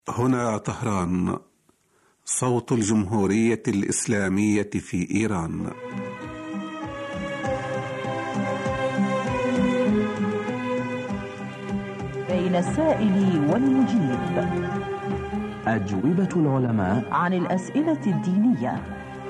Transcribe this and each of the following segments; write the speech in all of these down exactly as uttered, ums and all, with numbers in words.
هنا طهران، صوت الجمهورية الإسلامية في إيران. بين السائل والمجيب، أجوبة العلماء عن الأسئلة الدينية.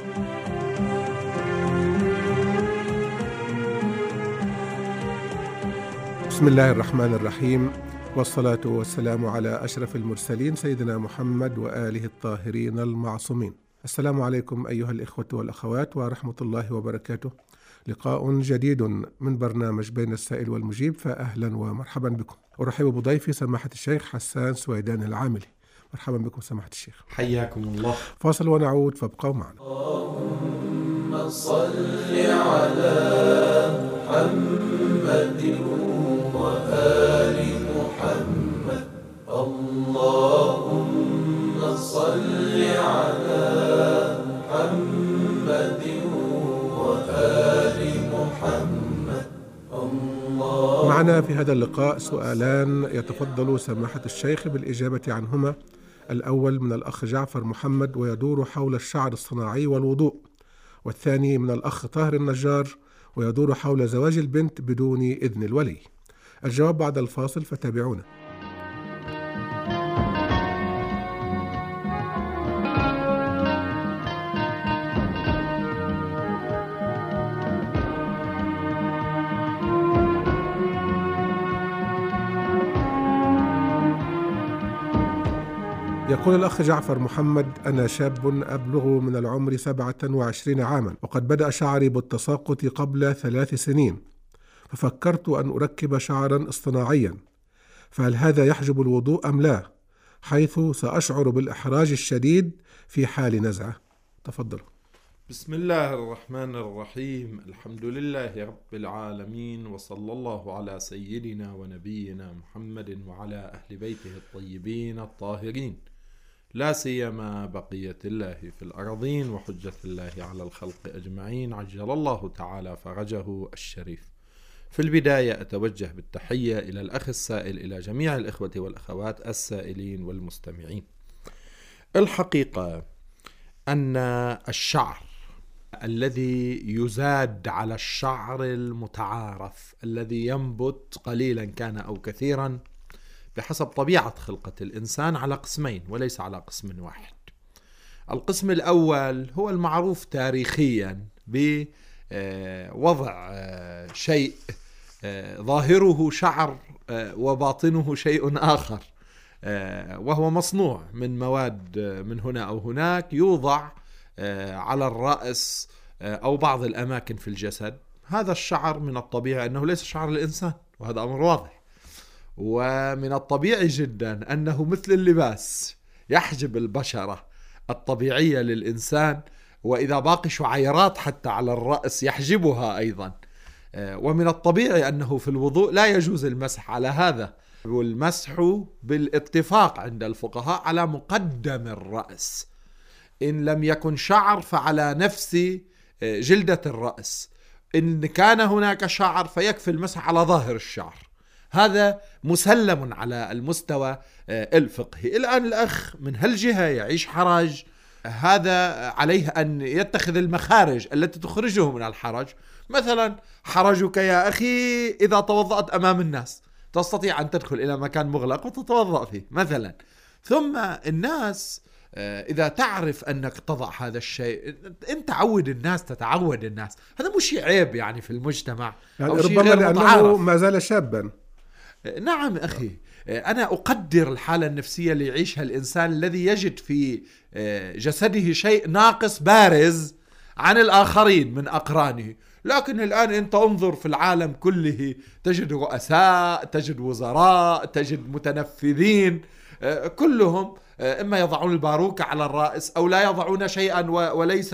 بسم الله الرحمن الرحيم، والصلاة والسلام على أشرف المرسلين سيدنا محمد وآله الطاهرين المعصومين. السلام عليكم أيها الإخوة والأخوات ورحمة الله وبركاته. لقاء جديد من برنامج بين السائل والمجيب، فأهلا ومرحبا بكم. أرحب بضيفي سماحة الشيخ حسان سويدان العاملي. مرحبا بكم سماحة الشيخ. حياكم الله. فاصل ونعود، فابقوا معنا. اللهم صل على محمد وآل محمد. اللهم صل على محمد وآل محمد. الله. معنا في هذا اللقاء سؤالان يتفضل سماحة الشيخ بالإجابة عنهما. الأول من الأخ جعفر محمد ويدور حول الشعر الصناعي والوضوء، والثاني من الأخ طاهر النجار ويدور حول زواج البنت بدون إذن الولي. الجواب بعد الفاصل، فتابعونا. يقول الأخ جعفر محمد: أنا شاب أبلغ من العمر سبعة وعشرين عاما، وقد بدأ شعري بالتساقط قبل ثلاث سنين، ففكرت أن أركب شعرا اصطناعيا، فهل هذا يحجب الوضوء أم لا، حيث سأشعر بالإحراج الشديد في حال نزعة؟ تفضل. بسم الله الرحمن الرحيم. الحمد لله رب العالمين، وصلى الله على سيدنا ونبينا محمد وعلى أهل بيته الطيبين الطاهرين، لا سيما بقية الله في الأرضين وحجة الله على الخلق أجمعين، عجل الله تعالى فرجه الشريف. في البداية أتوجه بالتحية إلى الأخ السائل، إلى جميع الإخوة والأخوات السائلين والمستمعين. الحقيقة أن الشعر الذي يزاد على الشعر المتعارف الذي ينبت قليلا كان أو كثيرا بحسب طبيعة خلقة الإنسان على قسمين وليس على قسم واحد. القسم الأول هو المعروف تاريخيا بوضع شيء ظاهره شعر وباطنه شيء آخر، وهو مصنوع من مواد من هنا أو هناك، يوضع على الرأس أو بعض الأماكن في الجسد. هذا الشعر من الطبيعي أنه ليس شعر الإنسان، وهذا أمر واضح، ومن الطبيعي جدا أنه مثل اللباس يحجب البشرة الطبيعية للإنسان، وإذا باقي شعيرات حتى على الرأس يحجبها أيضا. ومن الطبيعي أنه في الوضوء لا يجوز المسح على هذا، والمسح بالاتفاق عند الفقهاء على مقدم الرأس، إن لم يكن شعر فعلى نفس جلدة الرأس، إن كان هناك شعر فيكفي المسح على ظاهر الشعر. هذا مسلم على المستوى الفقهي. الآن الأخ من هالجهة يعيش حرج، هذا عليه أن يتخذ المخارج التي تخرجه من الحرج. مثلا حرجك يا أخي إذا توضأت أمام الناس، تستطيع أن تدخل إلى مكان مغلق وتتوضأ فيه مثلا. ثم الناس إذا تعرف أنك تضع هذا الشيء، أنت تعود الناس، تتعود الناس، هذا مش عيب يعني في المجتمع، يعني ربما لأنه ما زال شابا. نعم أخي، أنا أقدر الحالة النفسية اللي يعيشها الإنسان الذي يجد في جسده شيء ناقص بارز عن الآخرين من أقرانه. لكن الآن أنت انظر في العالم كله، تجد رؤساء، تجد وزراء، تجد متنفذين، كلهم إما يضعون الباروكة على الرأس أو لا يضعون شيئا وليس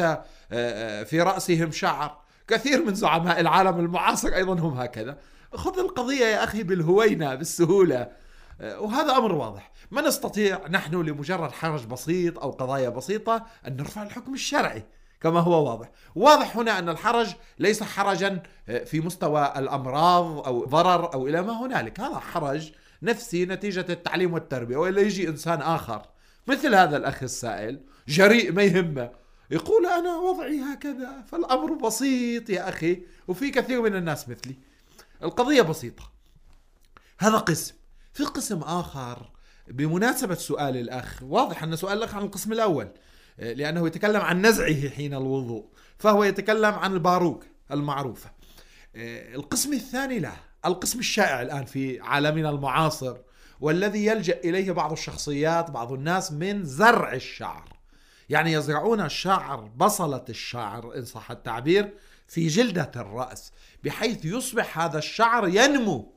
في رأسهم شعر. كثير من زعماء العالم المعاصر أيضا هم هكذا. خذ القضية يا أخي بالهوينة بالسهولة، وهذا أمر واضح. ما نستطيع نحن لمجرد حرج بسيط أو قضايا بسيطة أن نرفع الحكم الشرعي كما هو واضح. واضح هنا أن الحرج ليس حرجا في مستوى الأمراض أو ضرر أو إلى ما هنالك، هذا حرج نفسي نتيجة التعليم والتربية، وإلا يجي إنسان آخر مثل هذا الأخ السائل جريء ما يهمه يقول أنا وضعي هكذا، فالأمر بسيط يا أخي، وفي كثير من الناس مثلي. القضية بسيطة. هذا قسم. في قسم آخر بمناسبة سؤال الأخ، واضح أن سؤال الأخ عن القسم الأول لأنه يتكلم عن نزعه حين الوضوء، فهو يتكلم عن الباروك المعروفة. القسم الثاني لا، القسم الشائع الآن في عالمنا المعاصر والذي يلجأ إليه بعض الشخصيات بعض الناس من زرع الشعر، يعني يزرعون الشعر بصلة الشعر إن صح التعبير في جلدة الرأس بحيث يصبح هذا الشعر ينمو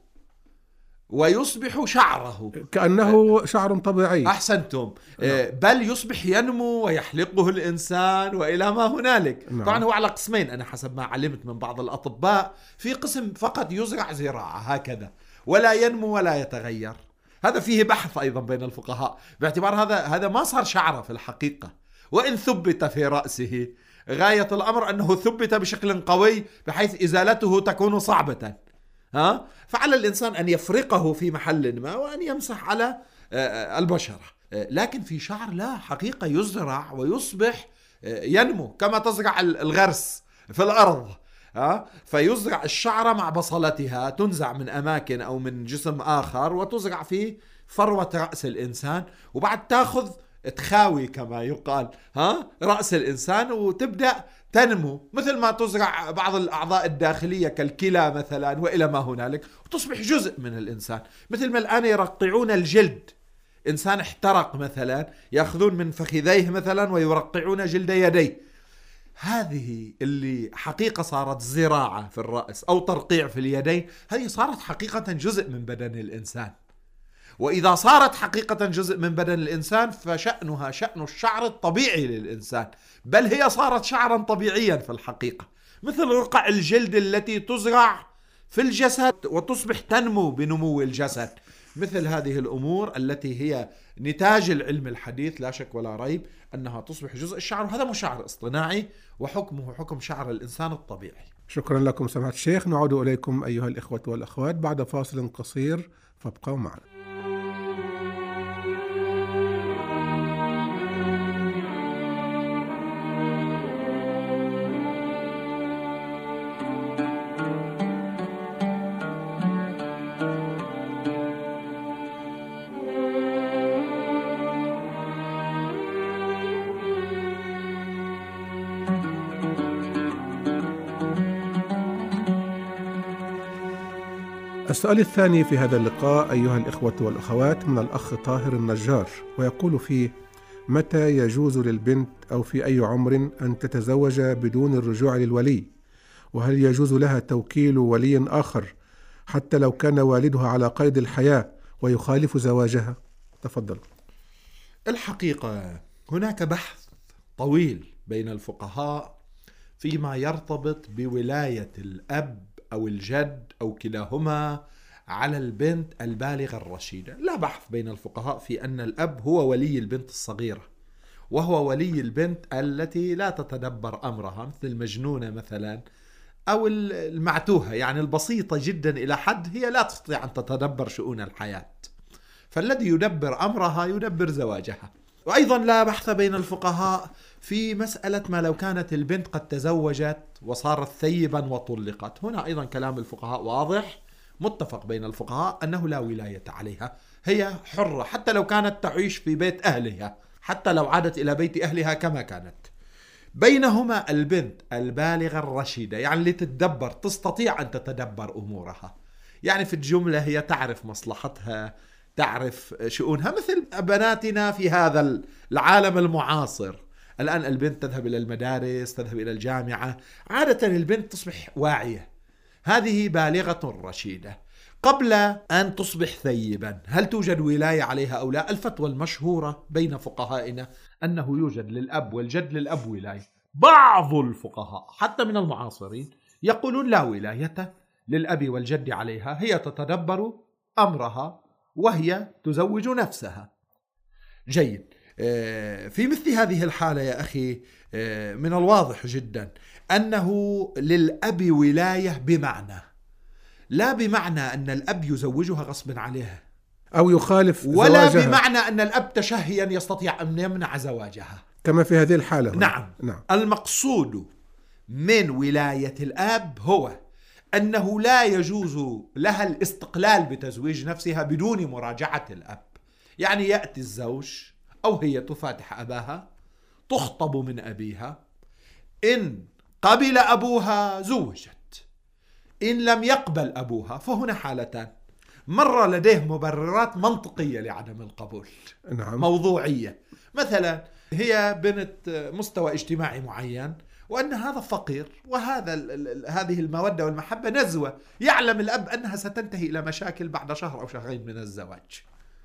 ويصبح شعره كأنه شعر طبيعي. أحسنتم. بل يصبح ينمو ويحلقه الإنسان وإلى ما هنالك. نعم. طبعا هو على قسمين أنا حسب ما علمت من بعض الأطباء، في قسم فقط يزرع زراعة هكذا ولا ينمو ولا يتغير، هذا فيه بحث أيضا بين الفقهاء باعتبار هذا هذا ما صار شعره في الحقيقة، وإن ثبت في رأسه غاية الأمر أنه ثبت بشكل قوي بحيث إزالته تكون صعبة. ها؟ فعلى الإنسان أن يفرقه في محل ما وأن يمسح على البشرة. لكن في شعر لا، حقيقة يزرع ويصبح ينمو كما تزرع الغرس في الأرض. ها؟ فيزرع الشعر مع بصلتها، تنزع من أماكن أو من جسم آخر وتزرع في فروة رأس الإنسان، وبعد تأخذ تخاوي كما يقال ها رأس الإنسان وتبدأ تنمو مثل ما تزرع بعض الأعضاء الداخلية كالكلى مثلا وإلى ما هنالك، وتصبح جزء من الإنسان. مثل ما الآن يرقعون الجلد، إنسان احترق مثلا يأخذون من فخذيه مثلا ويرقعون جلد يديه، هذه اللي حقيقة صارت زراعة في الرأس أو ترقيع في اليدين، هذه صارت حقيقة جزء من بدن الإنسان. وإذا صارت حقيقة جزء من بدن الإنسان فشأنها شأن الشعر الطبيعي للإنسان، بل هي صارت شعرا طبيعيا في الحقيقة، مثل رقع الجلد التي تزرع في الجسد وتصبح تنمو بنمو الجسد. مثل هذه الأمور التي هي نتاج العلم الحديث لا شك ولا ريب أنها تصبح جزء الشعر، وهذا مو شعر اصطناعي وحكمه حكم شعر الإنسان الطبيعي. شكرا لكم سماحة الشيخ. نعود إليكم أيها الإخوة والأخوات بعد فاصل قصير، فابقوا معنا. السؤال الثاني في هذا اللقاء أيها الإخوة والأخوات من الأخ طاهر النجار، ويقول فيه: متى يجوز للبنت أو في أي عمر أن تتزوج بدون الرجوع للولي؟ وهل يجوز لها توكيل ولي آخر حتى لو كان والدها على قيد الحياة ويخالف زواجها؟ تفضل. الحقيقة هناك بحث طويل بين الفقهاء فيما يرتبط بولاية الأب أو الجد أو كلاهما على البنت البالغة الرشيدة. لا بحث بين الفقهاء في أن الأب هو ولي البنت الصغيرة، وهو ولي البنت التي لا تتدبر أمرها، مثل المجنونة مثلا أو المعتوهة، يعني البسيطة جدا إلى حد هي لا تستطيع أن تتدبر شؤون الحياة، فالذي يدبر أمرها يدبر زواجها. وأيضا لا بحث بين الفقهاء في مسألة ما لو كانت البنت قد تزوجت وصارت ثيبا وطلقت. هنا أيضا كلام الفقهاء واضح، متفق بين الفقهاء أنه لا ولاية عليها، هي حرة حتى لو كانت تعيش في بيت أهلها، حتى لو عادت إلى بيت أهلها كما كانت. بينهما البنت البالغة الرشيدة، يعني اللي تتدبر، تستطيع أن تتدبر أمورها، يعني في الجملة هي تعرف مصلحتها، تعرف شؤونها، مثل بناتنا في هذا العالم المعاصر. الآن البنت تذهب إلى المدارس، تذهب إلى الجامعة، عادة البنت تصبح واعية، هذه بالغة رشيدة. قبل أن تصبح ثيبا هل توجد ولاية عليها أو لا؟ الفتوى المشهورة بين فقهائنا أنه يوجد للأب والجد للأب ولاية. بعض الفقهاء حتى من المعاصرين يقولون لا ولاية للأب والجد عليها، هي تتدبر أمرها وهي تزوج نفسها. جيد. في مثل هذه الحالة يا أخي من الواضح جدا أنه للأب ولاية، بمعنى لا بمعنى أن الأب يزوجها غصب عليها، أو يخالف ولا زواجها. بمعنى أن الأب تشهيا يستطيع أن يمنع زواجها كما في هذه الحالة. نعم. نعم. المقصود من ولاية الأب هو أنه لا يجوز لها الاستقلال بتزويج نفسها بدون مراجعة الأب. يعني يأتي الزوج أو هي تفاتح أباها، تخطب من أبيها، إن قبل أبوها زوجت، إن لم يقبل أبوها فهنا حالتان: مرة لديه مبررات منطقية لعدم القبول، نعم. موضوعية، مثلا هي بنت مستوى اجتماعي معين وأن هذا فقير وهذا هذه المودة والمحبة نزوة، يعلم الأب أنها ستنتهي إلى مشاكل بعد شهر أو شهرين من الزواج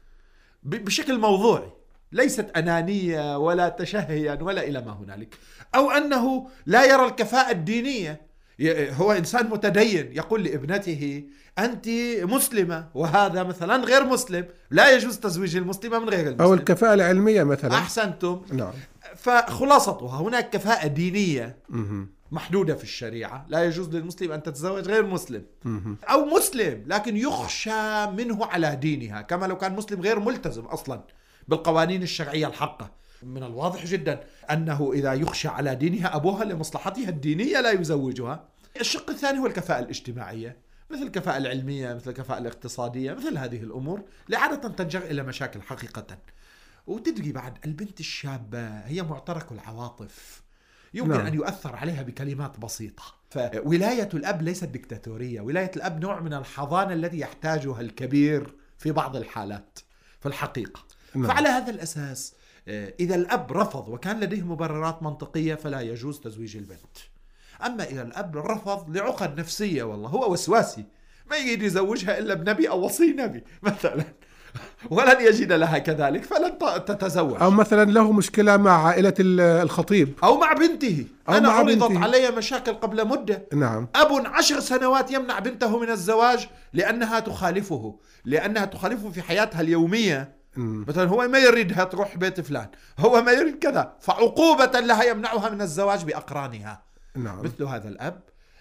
بشكل موضوعي، ليست أنانية ولا تشهيا ولا إلى ما هنالك. أو أنه لا يرى الكفاءة الدينية، هو إنسان متدين يقول لابنته أنت مسلمة وهذا مثلا غير مسلم، لا يجوز تزويج المسلمة من غير المسلم. أو الكفاءة العلمية مثلا. أحسنتم. نعم. فخلاصتها هناك كفاءة دينية محدودة في الشريعة، لا يجوز للمسلم أن تتزوج غير مسلم، أو مسلم لكن يخشى منه على دينها، كما لو كان مسلم غير ملتزم أصلا بالقوانين الشرعية الحقة. من الواضح جدا أنه إذا يخشى على دينها أبوها لمصلحتها الدينية لا يزوجها. الشق الثاني هو الكفاءة الاجتماعية، مثل الكفاءة العلمية، مثل الكفاءة الاقتصادية، مثل هذه الأمور لعادة تنجر إلى مشاكل حقيقة. وتدري بعد البنت الشابة هي معترك العواطف، يمكن نعم. أن يؤثر عليها بكلمات بسيطة. فولاية الأب ليست ديكتاتورية، ولاية الأب نوع من الحضانة التي يحتاجها الكبير في بعض الحالات في الحقيقة. نعم. فعلى هذا الأساس إذا الأب رفض وكان لديه مبررات منطقية فلا يجوز تزويج البنت. أما إذا الأب رفض لعقد نفسية، والله هو وسواسي ما يريد يزوجها إلا بنبي أو وصي نبي مثلا، ولن يجد لها كذلك فلن تتزوج. أو مثلا له مشكلة مع عائلة الخطيب أو مع بنته. أو أنا مع عرضت بنته. علي مشاكل قبل مدة. نعم. أب عشر سنوات يمنع بنته من الزواج لأنها تخالفه لأنها تخالفه في حياتها اليومية. م. مثلا هو ما يريدها تروح بيت فلان، هو ما يريد كذا، فعقوبة لها يمنعها من الزواج بأقرانها. نعم. مثل هذا الأب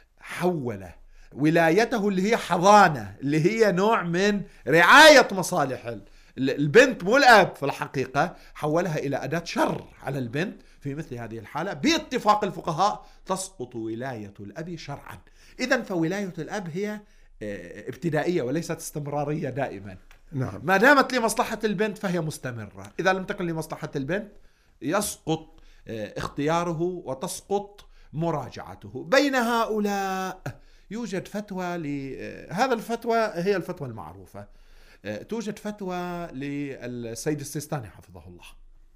حول ولايته اللي هي حضانة، اللي هي نوع من رعاية مصالح البنت مو الأب، في الحقيقة حولها إلى أداة شر على البنت. في مثل هذه الحالة باتفاق الفقهاء تسقط ولاية الأب شرعا. إذن فولاية الأب هي ابتدائية وليست استمرارية دائما. نعم. ما دامت لمصلحة البنت فهي مستمرة، إذا لم تكن لمصلحة البنت يسقط اختياره وتسقط مراجعته. بين هؤلاء يوجد فتوى لهذا الفتوى هي الفتوى المعروفة. توجد فتوى للسيد السيستاني حفظه الله،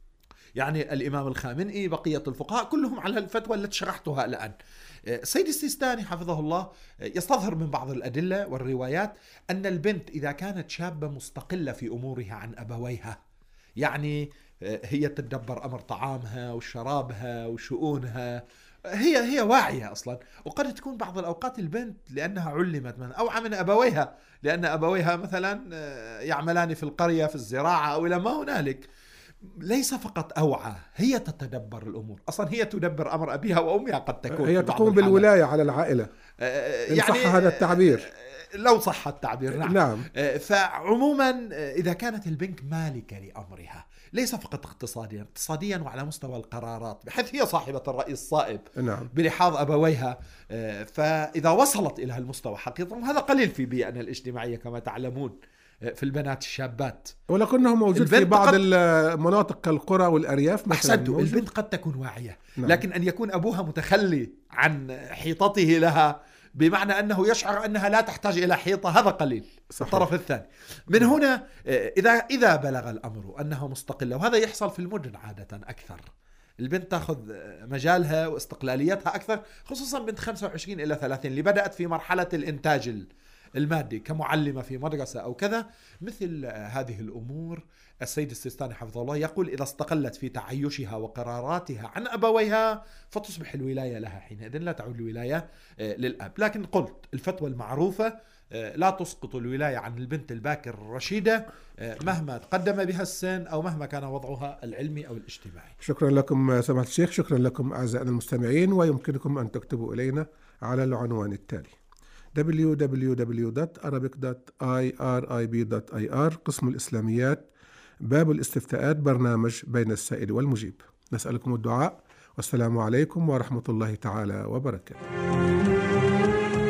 يعني الإمام الخامنئي، بقية الفقهاء كلهم على الفتوى التي شرحتها الآن. السيد السيستاني حفظه الله يستظهر من بعض الأدلة والروايات أن البنت إذا كانت شابة مستقلة في أمورها عن أبويها، يعني هي تتدبر أمر طعامها وشرابها وشؤونها، هي هي واعية أصلا. وقد تكون بعض الأوقات البنت لأنها علمت من أوعى من أبويها، لأن أبويها مثلا يعملان في القرية في الزراعة أو إلى ما هنالك، ليس فقط أوعى، هي تتدبر الأمور أصلا، هي تدبر أمر أبيها وأمها قد تكون، هي تقوم بالولاية على العائلة إن يعني صح هذا التعبير، لو صح التعبير. نعم. نعم. فعموما إذا كانت البنت مالكة لأمرها ليس فقط اقتصاديا اقتصاديا وعلى مستوى القرارات، بحيث هي صاحبة الرأي الصائب. نعم. بلحاظ أبويها، فإذا وصلت إلى هالمستوى حقيقة، وهذا قليل في بيئنا الاجتماعية كما تعلمون في البنات الشابات، ولكنه موجود في بعض المناطق كالقرى والأرياف مثلا. أحسنتم. البنت قد تكون واعية. نعم. لكن أن يكون أبوها متخلي عن حيطته لها بمعنى أنه يشعر أنها لا تحتاج إلى حيطة، هذا قليل. صحيح. الطرف الثاني من هنا إذا إذا بلغ الأمر أنها مستقلة، وهذا يحصل في المدن عادة أكثر، البنت تأخذ مجالها واستقلاليتها أكثر، خصوصا بنت خمسة وعشرين إلى ثلاثين اللي بدأت في مرحلة الإنتاج المادي كمعلمة في مدرسة أو كذا. مثل هذه الأمور السيد السيستاني حفظه الله يقول إذا استقلت في تعايشها وقراراتها عن أبويها فتصبح الولاية لها حينئذ، لا تعود الولاية للأب. لكن قلت الفتوى المعروفة لا تسقط الولاية عن البنت الباكر الرشيدة مهما تقدم بها السن أو مهما كان وضعها العلمي أو الاجتماعي. شكرا لكم سماحة الشيخ، شكرا لكم أعزائنا المستمعين، ويمكنكم أن تكتبوا إلينا على العنوان التالي: دبليو دبليو دبليو دوت arabic دوت آي آر آي بي دوت آي آر قسم الإسلاميات باب الاستفتاءات برنامج بين السائل والمجيب. نسألكم الدعاء، والسلام عليكم ورحمة الله تعالى وبركاته.